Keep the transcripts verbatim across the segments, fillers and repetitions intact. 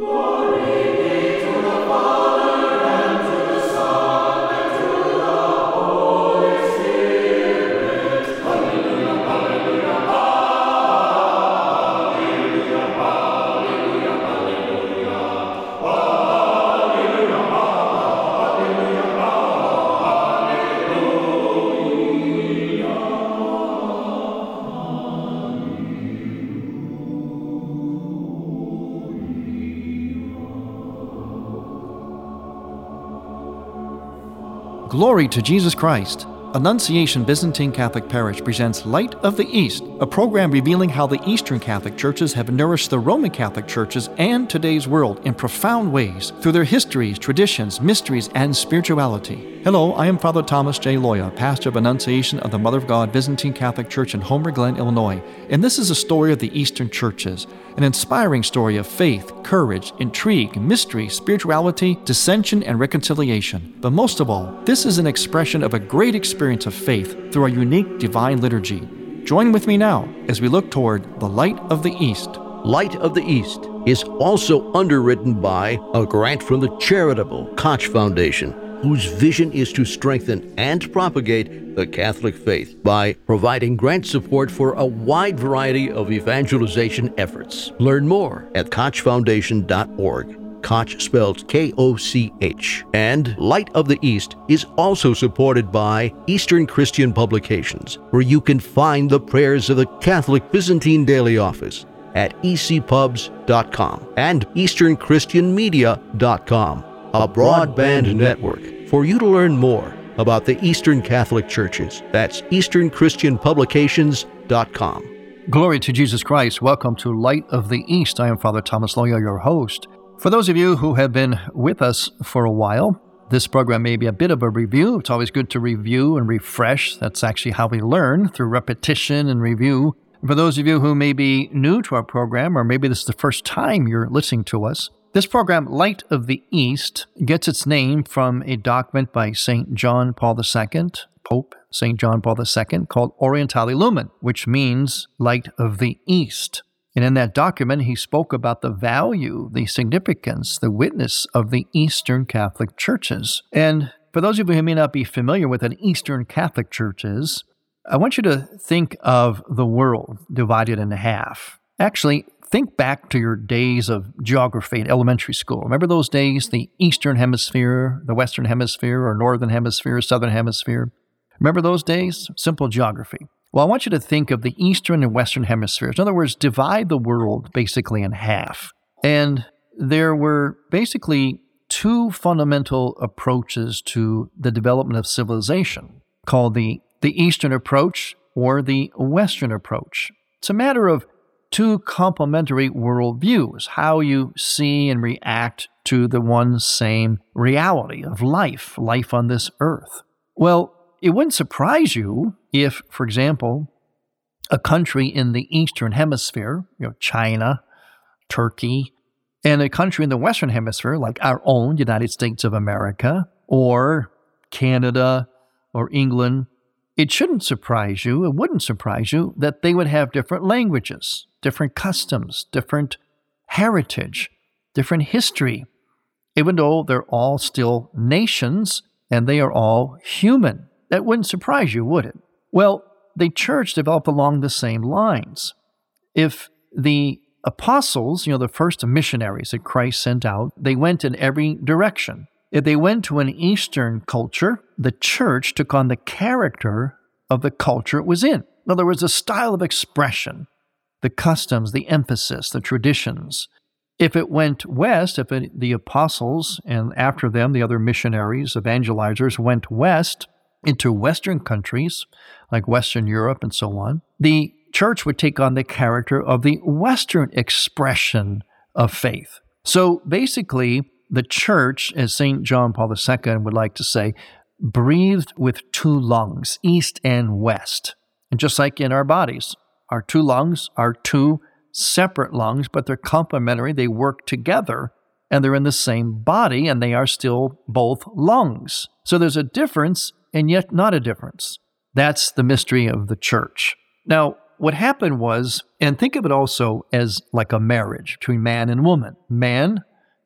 Glory to Jesus Christ. Annunciation Byzantine Catholic Parish presents Light of the East, a program revealing how the Eastern Catholic Churches have nourished the Roman Catholic Churches and today's world in profound ways through their histories, traditions, mysteries, and spirituality. Hello, I am Father Thomas J. Loya, pastor of Annunciation of the Mother of God Byzantine Catholic Church in Homer Glen, Illinois, and this is a story of the Eastern Churches, an inspiring story of faith, courage, intrigue, mystery, spirituality, dissension, and reconciliation. But most of all, this is an expression of a great experience of faith through a unique divine liturgy. Join with me now as we look toward the Light of the East. Light of the East is also underwritten by a grant from the charitable Koch Foundation, whose vision is to strengthen and propagate the Catholic faith by providing grant support for a wide variety of evangelization efforts. Learn more at koch foundation dot org. Koch spelled K O C H. And Light of the East is also supported by Eastern Christian Publications, where you can find the prayers of the Catholic Byzantine Daily Office at e c pubs dot com and eastern christian media dot com, a broadband network for you to learn more about the Eastern Catholic Churches. That's eastern christian publications dot com. Glory to Jesus Christ. Welcome to Light of the East. I am Father Thomas Loya, your host. For those of you who have been with us for a while, this program may be a bit of a review. It's always good to review and refresh. That's actually how we learn, through repetition and review. For those of you who may be new to our program, or maybe this is the first time you're listening to us, this program, Light of the East, gets its name from a document by Saint John Paul the Second, Pope Saint John Paul the Second, called Orientale Lumen, which means Light of the East. And in that document, he spoke about the value, the significance, the witness of the Eastern Catholic Churches. And for those of you who may not be familiar with an Eastern Catholic Church is, I want you to think of the world divided in half. Actually, think back to your days of geography in elementary school. Remember those days, the Eastern Hemisphere, the Western Hemisphere, or Northern Hemisphere, Southern Hemisphere? Remember those days? Simple geography. Well, I want you to think of the Eastern and Western Hemispheres. In other words, divide the world basically in half. And there were basically two fundamental approaches to the development of civilization, called the, the Eastern approach or the Western approach. It's a matter of two complementary worldviews, how you see and react to the one same reality of life, life on this earth. Well, it wouldn't surprise you if, for example, a country in the Eastern Hemisphere, you know, China, Turkey, and a country in the Western Hemisphere, like our own United States of America, or Canada, or England, it shouldn't surprise you, it wouldn't surprise you that they would have different languages, different customs, different heritage, different history, even though they're all still nations and they are all human. That wouldn't surprise you, would it? Well, the church developed along the same lines. If the apostles, you know, the first missionaries that Christ sent out, they went in every direction. If they went to an Eastern culture, the church took on the character of the culture it was in. In other words, the style of expression, the customs, the emphasis, the traditions. If it went west, if it, the apostles and after them the other missionaries, evangelizers went west into Western countries like Western Europe and so on, the church would take on the character of the Western expression of faith. So basically, the church, as Saint John Paul the Second would like to say, breathed with two lungs, east and west. And just like in our bodies, our two lungs are two separate lungs, but they're complementary. They work together, and they're in the same body, and they are still both lungs. So there's a difference, and yet not a difference. That's the mystery of the church. Now, what happened was, and think of it also as like a marriage between man and woman. Man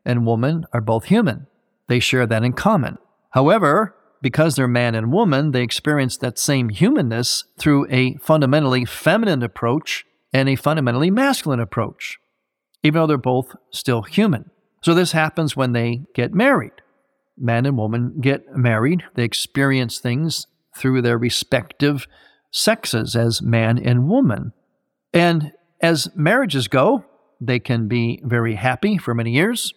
and woman are both human. They share that in common. However, because they're man and woman, they experience that same humanness through a fundamentally feminine approach and a fundamentally masculine approach, even though they're both still human. So this happens when they get married. Man and woman get married. They experience things through their respective sexes as man and woman. And as marriages go, they can be very happy for many years,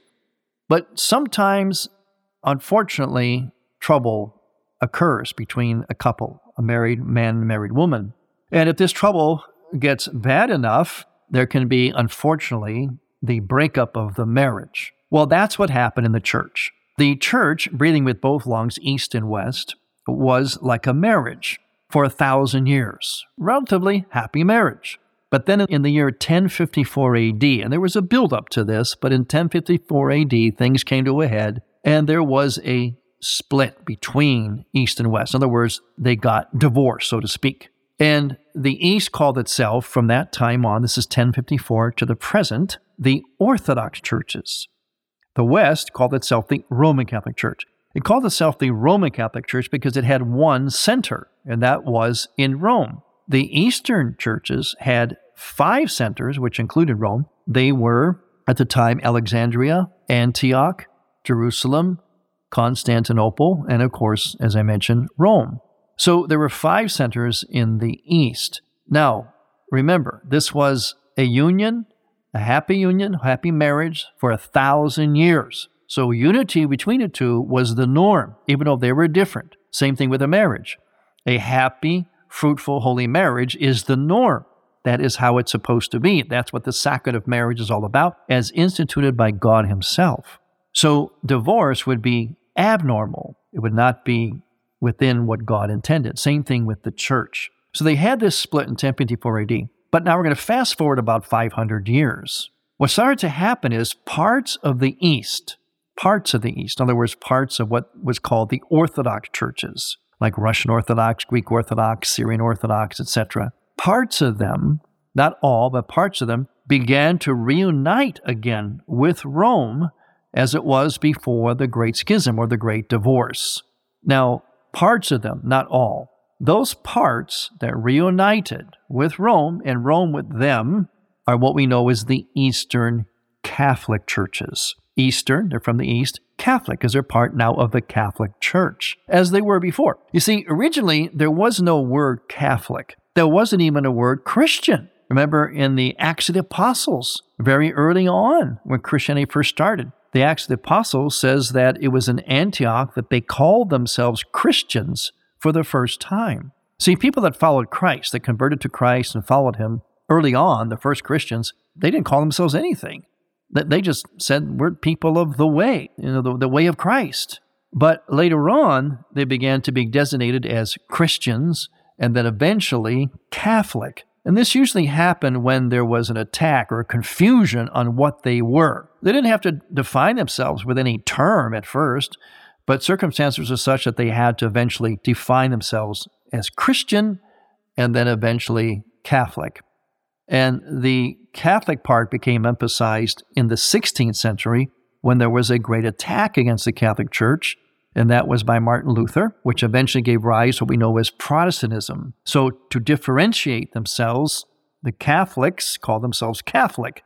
but sometimes, unfortunately, trouble occurs between a couple, a married man and a married woman. And if this trouble gets bad enough, there can be, unfortunately, the breakup of the marriage. Well, that's what happened in the church. The church, breathing with both lungs, east and west, was like a marriage for a thousand years. Relatively happy marriage. But then in the year ten fifty-four A D, and there was a build-up to this, but in ten fifty-four A D, things came to a head, and there was a split between East and West. In other words, they got divorced, so to speak. And the East called itself, from that time on, this is ten fifty-four to the present, the Orthodox churches. The West called itself the Roman Catholic Church. It called itself the Roman Catholic Church because it had one center, and that was in Rome. The Eastern churches had five centers, which included Rome. They were, at the time, Alexandria, Antioch, Jerusalem, Constantinople, and of course, as I mentioned, Rome. So there were five centers in the East. Now, remember, this was a union, a happy union, happy marriage for a thousand years. So unity between the two was the norm, even though they were different. Same thing with a marriage. A happy, fruitful, holy marriage is the norm. That is how it's supposed to be. That's what the sacrament of marriage is all about, as instituted by God Himself. So divorce would be abnormal. It would not be within what God intended. Same thing with the church. So they had this split in ten fifty-four A D. But now we're going to fast forward about five hundred years. What started to happen is parts of the East, parts of the East, in other words, parts of what was called the Orthodox churches, like Russian Orthodox, Greek Orthodox, Syrian Orthodox, et cetera. Parts of them, not all, but parts of them, began to reunite again with Rome as it was before the Great Schism or the Great Divorce. Now, parts of them, not all, those parts that reunited with Rome and Rome with them are what we know as the Eastern Catholic churches. Eastern, they're from the East. Catholic, because they're part now of the Catholic Church, as they were before. You see, originally, there was no word Catholic. There wasn't even a word Christian. Remember in the Acts of the Apostles, very early on, when Christianity first started, the Acts of the Apostles says that it was in Antioch that they called themselves Christians for the first time. See, people that followed Christ, that converted to Christ and followed Him early on, the first Christians, they didn't call themselves anything. They just said, we're people of the way, you know, the, the way of Christ. But later on, they began to be designated as Christians and then eventually Catholic. And this usually happened when there was an attack or confusion on what they were. They didn't have to define themselves with any term at first, but circumstances were such that they had to eventually define themselves as Christian and then eventually Catholic. And the Catholic part became emphasized in the sixteenth century when there was a great attack against the Catholic Church, and that was by Martin Luther, which eventually gave rise to what we know as Protestantism. So to differentiate themselves, the Catholics called themselves Catholic,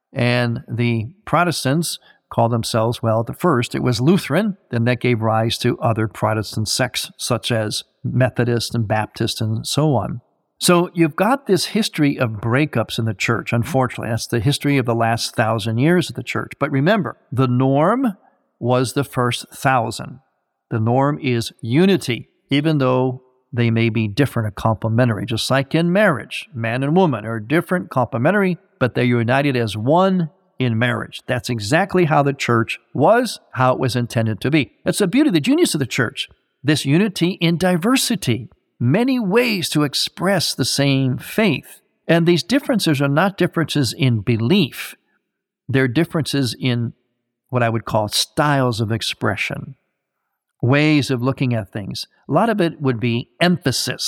and the Protestants called themselves, well, at the first it was Lutheran, then that gave rise to other Protestant sects such as Methodist and Baptist and so on. So you've got this history of breakups in the church, unfortunately. That's the history of the last thousand years of the church. But remember, the norm was the first thousand. The norm is unity, even though they may be different or complementary. Just like in marriage, man and woman are different, complementary, but they're united as one in marriage. That's exactly how the church was, how it was intended to be. That's the beauty, the genius of the church, this unity in diversity. Many ways to express the same faith. And these differences are not differences in belief. They're differences in what I would call styles of expression, ways of looking at things. A lot of it would be emphasis. For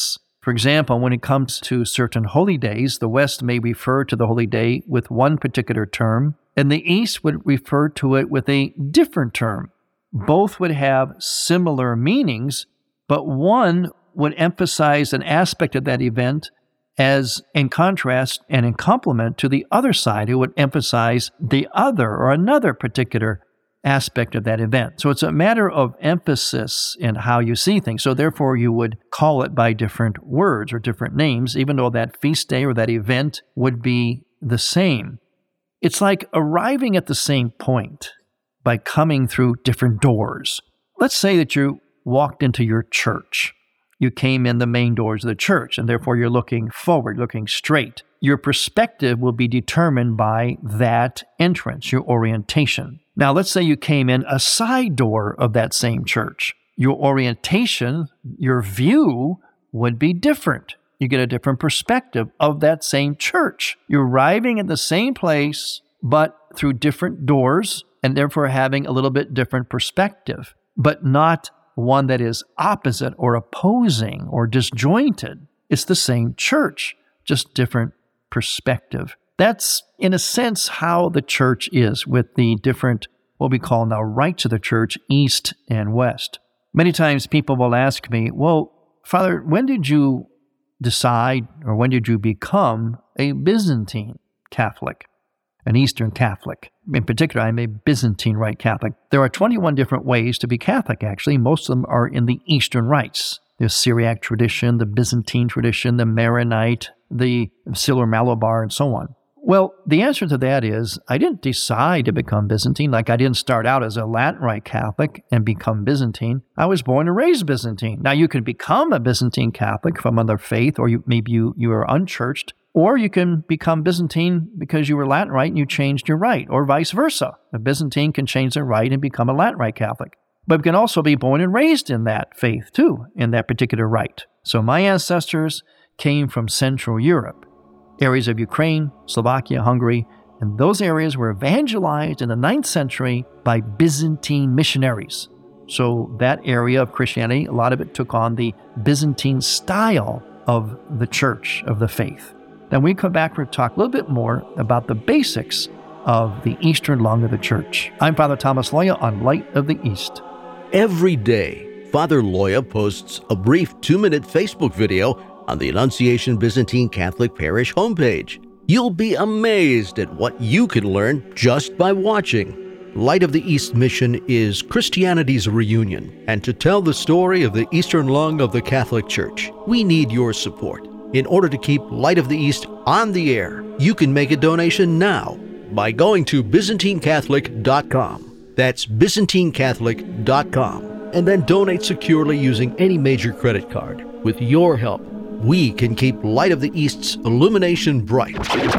For example, when it comes to certain holy days, the West may refer to the holy day with one particular term, and the East would refer to it with a different term. Both would have similar meanings, but one would emphasize an aspect of that event as in contrast and in complement to the other side, who would emphasize the other or another particular aspect of that event. So it's a matter of emphasis in how you see things. So therefore, you would call it by different words or different names, even though that feast day or that event would be the same. It's like arriving at the same point by coming through different doors. Let's say that you walked into your church. You came in the main doors of the church, and therefore you're looking forward, looking straight. Your perspective will be determined by that entrance, your orientation. Now, let's say you came in a side door of that same church. Your orientation, your view would be different. You get a different perspective of that same church. You're arriving at the same place, but through different doors, and therefore having a little bit different perspective, but not one that is opposite or opposing or disjointed. It's the same church, just different perspective. That's, in a sense, how the church is with the different, what we call now, rights of the church, East and West. Many times people will ask me, well, Father, when did you decide or when did you become a Byzantine Catholic, an Eastern Catholic? In particular, I'm a Byzantine Rite Catholic. There are twenty-one different ways to be Catholic, actually. Most of them are in the Eastern rites. The Syriac tradition, the Byzantine tradition, the Maronite, the Syro-Malabar, and so on. Well, the answer to that is I didn't decide to become Byzantine. Like I didn't start out as a Latin Rite Catholic and become Byzantine. I was born and raised Byzantine. Now, you can become a Byzantine Catholic from another faith, or you, maybe you, you are unchurched, or you can become Byzantine because you were Latin Rite and you changed your rite, or vice versa. A Byzantine can change their rite and become a Latin Rite Catholic. But we can also be born and raised in that faith, too, in that particular rite. So my ancestors came from Central Europe, areas of Ukraine, Slovakia, Hungary, and those areas were evangelized in the ninth century by Byzantine missionaries. So that area of Christianity, a lot of it took on the Byzantine style of the church, of the faith. Then we come back and talk a little bit more about the basics of the Eastern lung of the church. I'm Father Thomas Loya on Light of the East. Every day, Father Loya posts a brief two-minute Facebook video on the Annunciation Byzantine Catholic Parish homepage. You'll be amazed at what you can learn just by watching. Light of the East mission is Christianity's reunion, and to tell the story of the Eastern lung of the Catholic Church, we need your support. In order to keep Light of the East on the air, you can make a donation now by going to Byzantine Catholic dot com. That's Byzantine Catholic dot com. And then donate securely using any major credit card. With your help, we can keep Light of the East's illumination bright.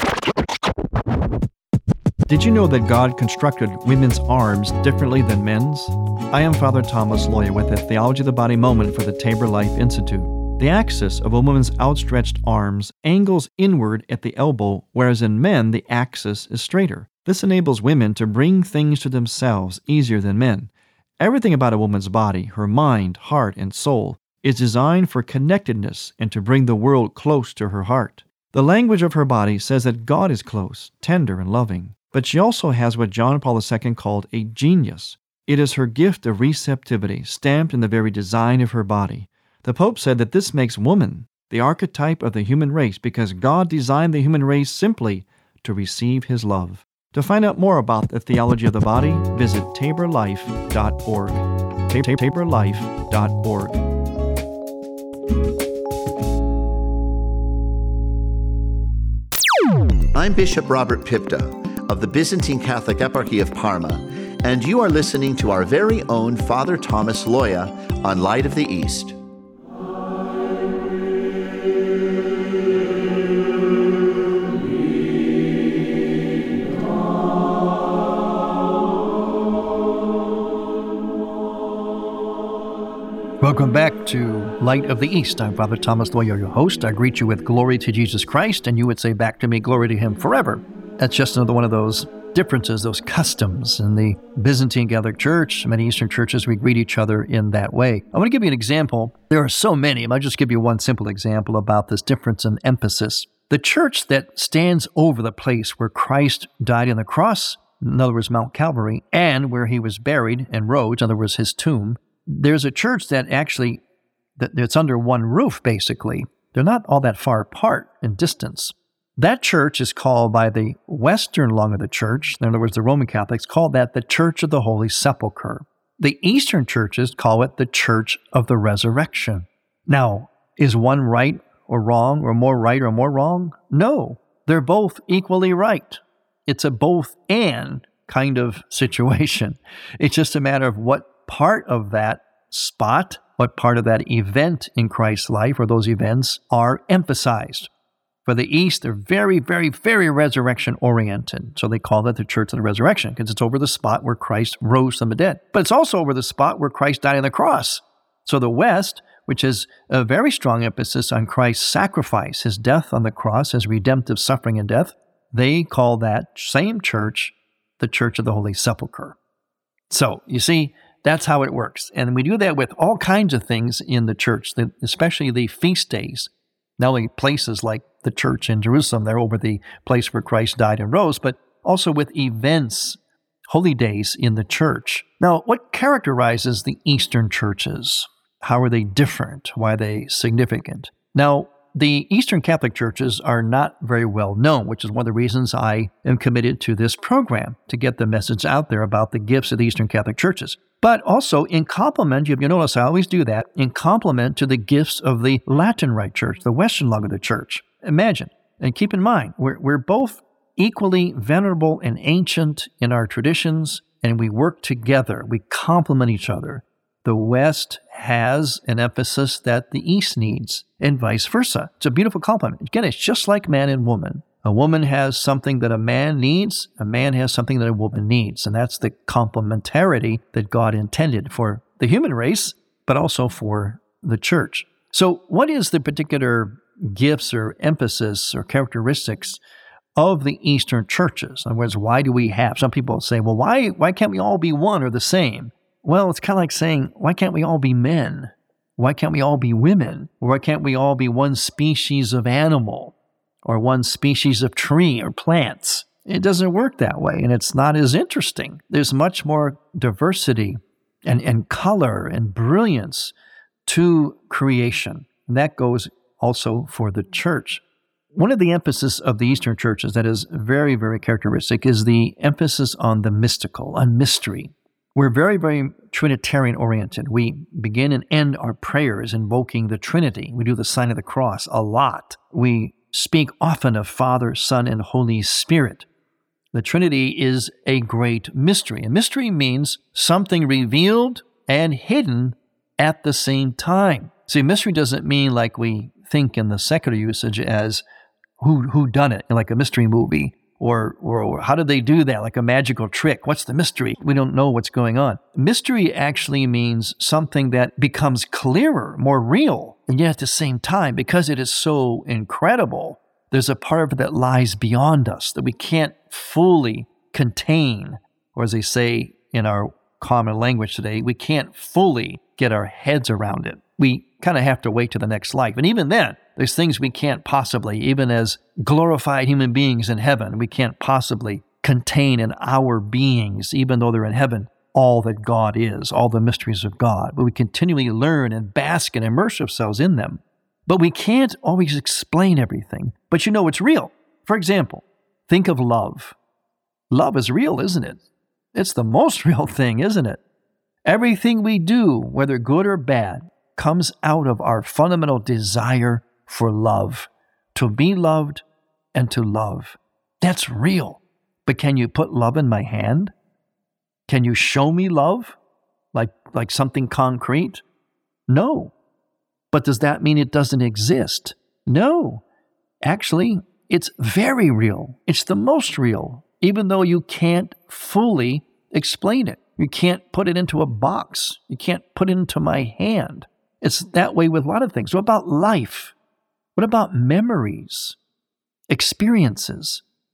Did you know that God constructed women's arms differently than men's? I am Father Thomas Loya with a Theology of the Body moment for the Tabor Life Institute. The axis of a woman's outstretched arms angles inward at the elbow, whereas in men the axis is straighter. This enables women to bring things to themselves easier than men. Everything about a woman's body, her mind, heart, and soul, is designed for connectedness and to bring the world close to her heart. The language of her body says that God is close, tender, and loving. But she also has what John Paul the Second called a genius. It is her gift of receptivity, stamped in the very design of her body. The Pope said that this makes woman the archetype of the human race because God designed the human race simply to receive His love. To find out more about the theology of the body, visit tabor life dot org. tabor life dot org. I'm Bishop Robert Pipta of the Byzantine Catholic Eparchy of Parma, and you are listening to our very own Father Thomas Loya on Light of the East. Welcome back to Light of the East. I'm Father Thomas Loya, your host. I greet you with glory to Jesus Christ, and you would say back to me, glory to Him forever. That's just another one of those differences, those customs. In the Byzantine Catholic Church, many Eastern churches, we greet each other in that way. I want to give you an example. There are so many. I might just give you one simple example about this difference in emphasis. The church that stands over the place where Christ died on the cross, in other words, Mount Calvary, and where he was buried and rose, in other words, his tomb, there's a church that actually, that it's under one roof, basically. They're not all that far apart in distance. That church is called by the Western lung of the church, in other words, the Roman Catholics, call that the Church of the Holy Sepulchre. The Eastern churches call it the Church of the Resurrection. Now, is one right or wrong, or more right or more wrong? No, they're both equally right. It's a both and kind of situation. It's just a matter of what part of that spot, what part of that event in Christ's life or those events are emphasized. For the East, they're very, very, very resurrection-oriented. So they call it the Church of the Resurrection because it's over the spot where Christ rose from the dead. But it's also over the spot where Christ died on the cross. So the West, which has a very strong emphasis on Christ's sacrifice, his death on the cross, his redemptive suffering and death, they call that same church the Church of the Holy Sepulchre. So, you see, that's how it works. And we do that with all kinds of things in the church, especially the feast days. Not only places like the church in Jerusalem, they're over the place where Christ died and rose, but also with events, holy days in the church. Now, what characterizes the Eastern churches? How are they different? Why are they significant? Now, the Eastern Catholic churches are not very well known, which is one of the reasons I am committed to this program, to get the message out there about the gifts of the Eastern Catholic churches. But also in complement, you notice I always do that, in complement to the gifts of the Latin Rite Church, the Western lung of the church. Imagine, and keep in mind, we're, we're both equally venerable and ancient in our traditions, and we work together. We complement each other. The West has an emphasis that the East needs, and vice versa. It's a beautiful complement. Again, it's just like man and woman. A woman has something that a man needs, a man has something that a woman needs, and that's the complementarity that God intended for the human race, but also for the church. So what is the particular gifts or emphasis or characteristics of the Eastern churches? In other words, why do we have? Some people say, well, why, why can't we all be one or the same? Well, it's kind of like saying, why can't we all be men? Why can't we all be women? Or why can't we all be one species of animal or one species of tree or plants? It doesn't work that way, and it's not as interesting. There's much more diversity and, and color and brilliance to creation. And that goes also for the church. One of the emphasis of the Eastern churches that is very, very characteristic is the emphasis on the mystical, on mystery. We're very, very Trinitarian-oriented. We begin and end our prayers invoking the Trinity. We do the sign of the cross a lot. We speak often of Father, Son, and Holy Spirit. The Trinity is a great mystery. And mystery means something revealed and hidden at the same time. See, mystery doesn't mean like we think in the secular usage as who who done it, like a mystery movie. Or, or how did they do that? Like a magical trick. What's the mystery? We don't know what's going on. Mystery actually means something that becomes clearer, more real. And yet at the same time, because it is so incredible, there's a part of it that lies beyond us that we can't fully contain. Or as they say in our common language today, we can't fully get our heads around it. We kind of have to wait to the next life. And even then, there's things we can't possibly, even as glorified human beings in heaven, we can't possibly contain in our beings, even though they're in heaven, all that God is, all the mysteries of God. But we continually learn and bask and immerse ourselves in them. But we can't always explain everything. But you know it's real. For example, think of love. Love is real, isn't it? It's the most real thing, isn't it? Everything we do, whether good or bad, comes out of our fundamental desire for love, to be loved and to love. That's real. But can you put love in my hand? Can you show me love like, like something concrete? No. But does that mean it doesn't exist? No. Actually, it's very real. It's the most real, even though you can't fully explain it. You can't put it into a box. You can't put it into my hand. It's that way with a lot of things. What about life? What about memories, experiences?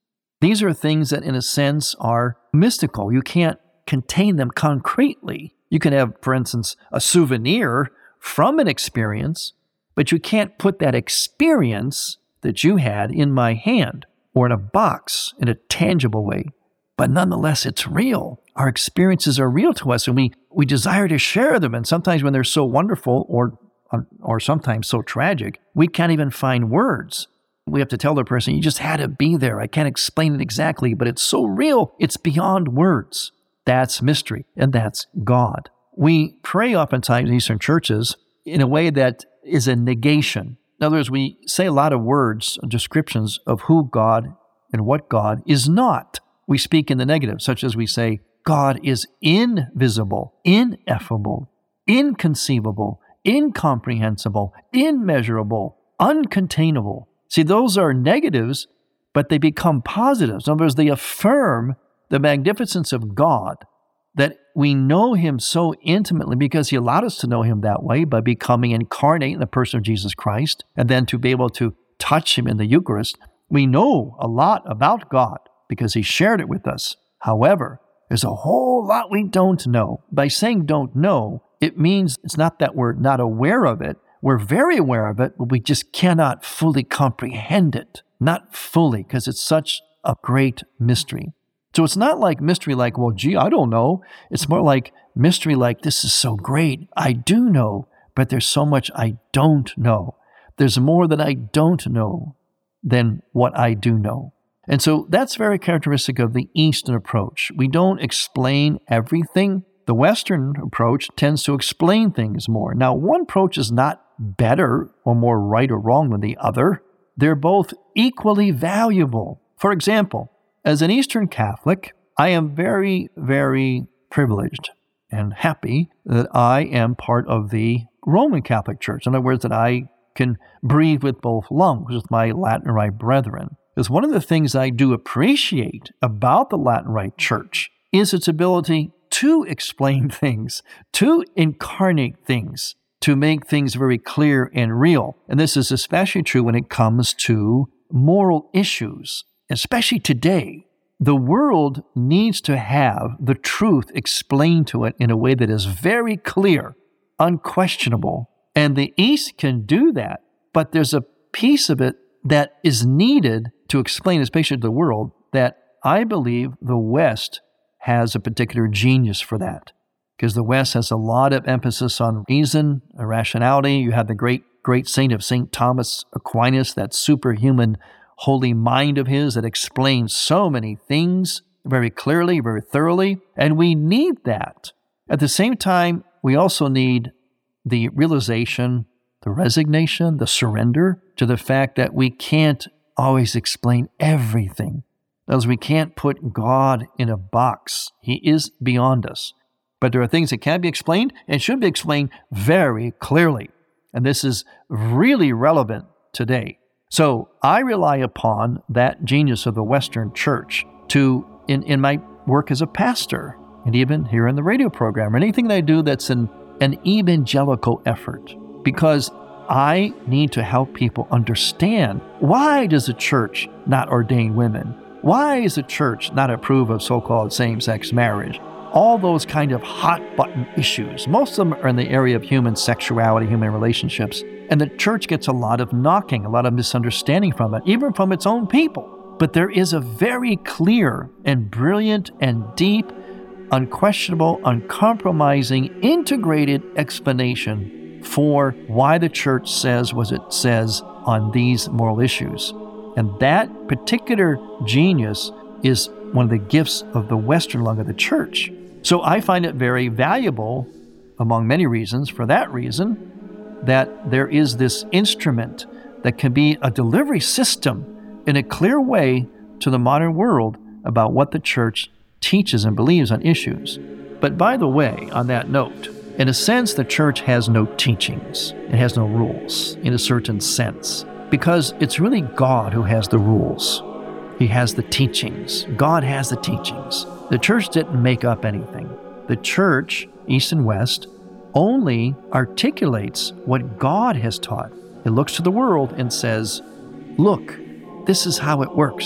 These are things that, in a sense, are mystical. You can't contain them concretely. You can have, for instance, a souvenir from an experience, but you can't put that experience that you had in my hand or in a box in a tangible way. But nonetheless, it's real. Our experiences are real to us, and we, we desire to share them. And sometimes when they're so wonderful or, or sometimes so tragic, we can't even find words. We have to tell the person, you just had to be there. I can't explain it exactly, but it's so real, it's beyond words. That's mystery, and that's God. We pray oftentimes in Eastern churches in a way that is a negation. In other words, we say a lot of words, descriptions of who God and what God is not. We speak in the negative, such as we say, God is invisible, ineffable, inconceivable, incomprehensible, immeasurable, uncontainable. See, those are negatives, but they become positives. In other words, they affirm the magnificence of God, that we know Him so intimately because He allowed us to know Him that way by becoming incarnate in the person of Jesus Christ, and then to be able to touch Him in the Eucharist. We know a lot about God because He shared it with us. However, there's a whole lot we don't know. By saying don't know, it means it's not that we're not aware of it. We're very aware of it, but we just cannot fully comprehend it. Not fully, because it's such a great mystery. So it's not like mystery like, well, gee, I don't know. It's more like mystery like, this is so great. I do know, but there's so much I don't know. There's more that I don't know than what I do know. And so that's very characteristic of the Eastern approach. We don't explain everything. The Western approach tends to explain things more. Now, one approach is not better or more right or wrong than the other. They're both equally valuable. For example, as an Eastern Catholic, I am very, very privileged and happy that I am part of the Roman Catholic Church. In other words, that I can breathe with both lungs with my Latin Rite brethren. Because one of the things I do appreciate about the Latin Rite Church is its ability to explain things, to incarnate things, to make things very clear and real. And this is especially true when it comes to moral issues, especially today. The world needs to have the truth explained to it in a way that is very clear, unquestionable. And the East can do that, but there's a piece of it that is needed to explain, especially to the world, that I believe the West has a particular genius for that. Because the West has a lot of emphasis on reason, rationality. You have the great, great saint of Saint Thomas Aquinas, that superhuman holy mind of his that explains so many things very clearly, very thoroughly. And we need that. At the same time, we also need the realization, the resignation, the surrender to the fact that we can't always explain everything. As we can't put God in a box. He is beyond us. But there are things that can be explained and should be explained very clearly. And this is really relevant today. So I rely upon that genius of the Western Church to, in, in my work as a pastor, and even here in the radio program, or anything that I do that's an, an evangelical effort. Because I need to help people understand, why does the church not ordain women? Why is the church not approve of so-called same-sex marriage? All those kind of hot-button issues. Most of them are in the area of human sexuality, human relationships. And the church gets a lot of knocking, a lot of misunderstanding from it, even from its own people. But there is a very clear and brilliant and deep, unquestionable, uncompromising, integrated explanation for why the church says what it says on these moral issues. And that particular genius is one of the gifts of the Western lung of the church. So I find it very valuable, among many reasons, for that reason, that there is this instrument that can be a delivery system in a clear way to the modern world about what the church teaches and believes on issues. But by the way, on that note, in a sense, the church has no teachings. It has no rules, in a certain sense, because it's really God who has the rules. He has the teachings. God has the teachings. The church didn't make up anything. The church, East and West, only articulates what God has taught. It looks to the world and says, look, this is how it works.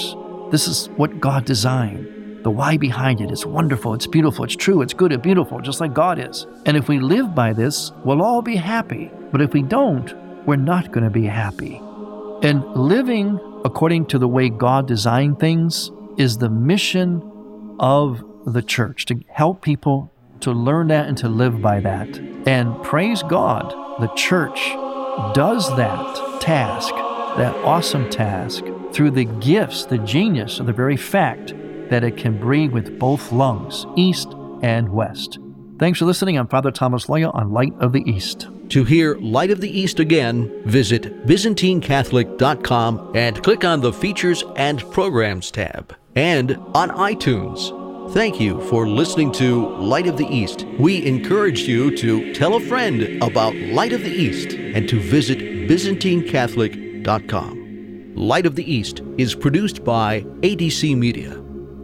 This is what God designed. The why behind it is wonderful, it's beautiful, it's true, it's good and beautiful, just like God is. And if we live by this, we'll all be happy. But if we don't, we're not going to be happy. And living according to the way God designed things is the mission of the church, to help people to learn that and to live by that. And praise God, the church does that task, that awesome task, through the gifts, the genius of the very fact that it can breathe with both lungs, east and west. Thanks for listening. I'm Father Thomas Loya on Light of the East. To hear Light of the East again, visit Byzantine Catholic dot com and click on the Features and Programs tab. And on iTunes. Thank you for listening to Light of the East. We encourage you to tell a friend about Light of the East and to visit Byzantine Catholic dot com. Light of the East is produced by A D C Media.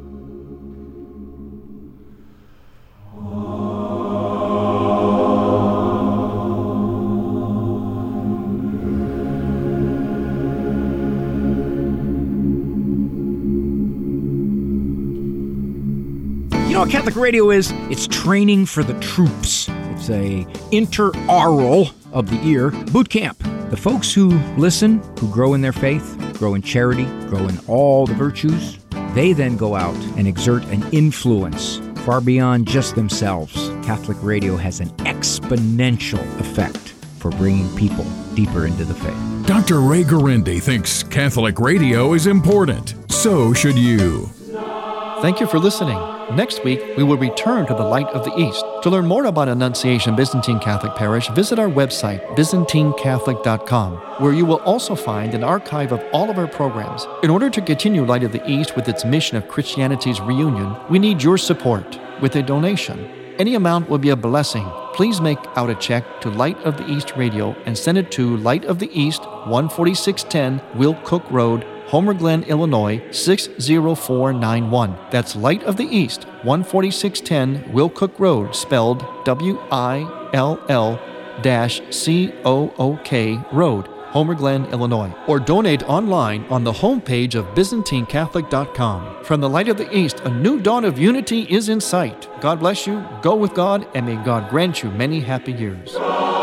You know what Catholic radio is? It's training for the troops. It's a interaural of the ear boot camp. The folks who listen, who grow in their faith, grow in charity, grow in all the virtues, they then go out and exert an influence far beyond just themselves. Catholic radio has an exponential effect for bringing people deeper into the faith. Doctor Ray Guarendi thinks Catholic radio is important. So should you. Thank you for listening. Next week, we will return to the Light of the East. To learn more about Annunciation Byzantine Catholic Parish, visit our website, Byzantine Catholic dot com, where you will also find an archive of all of our programs. In order to continue Light of the East with its mission of Christianity's reunion, we need your support with a donation. Any amount will be a blessing. Please make out a check to Light of the East Radio and send it to Light of the East, one forty-six ten Will Cook Road, Homer Glen, Illinois, six zero four nine one. That's Light of the East, one forty-six ten Will Cook Road, spelled W I L L C O O K Road, Homer Glen, Illinois. Or donate online on the homepage of Byzantine Catholic dot com. From the Light of the East, a new dawn of unity is in sight. God bless you, go with God, and may God grant you many happy years.